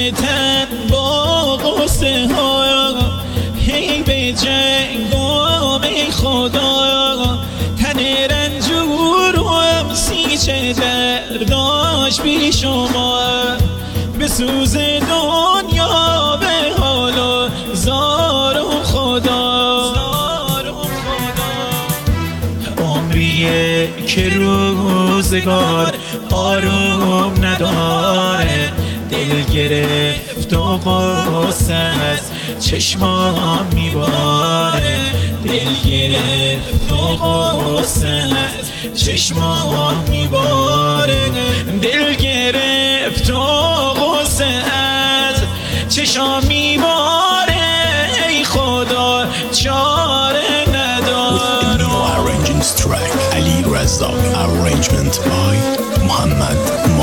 تن با قصه ها هی به جنگام ای خدا تن رنجورم سیچه درداش بی شما به سوز دنیا به حال و زار و خدا عمریه که روزگار آروم نداره دل گرفت و قصه از چشمام میباره دل گرفت و قصه از چشمام میباره دل گرفت و قصه از چشمام میباره ای خدا چاره نداره. With a new arranging track, Ali Razak arrangement by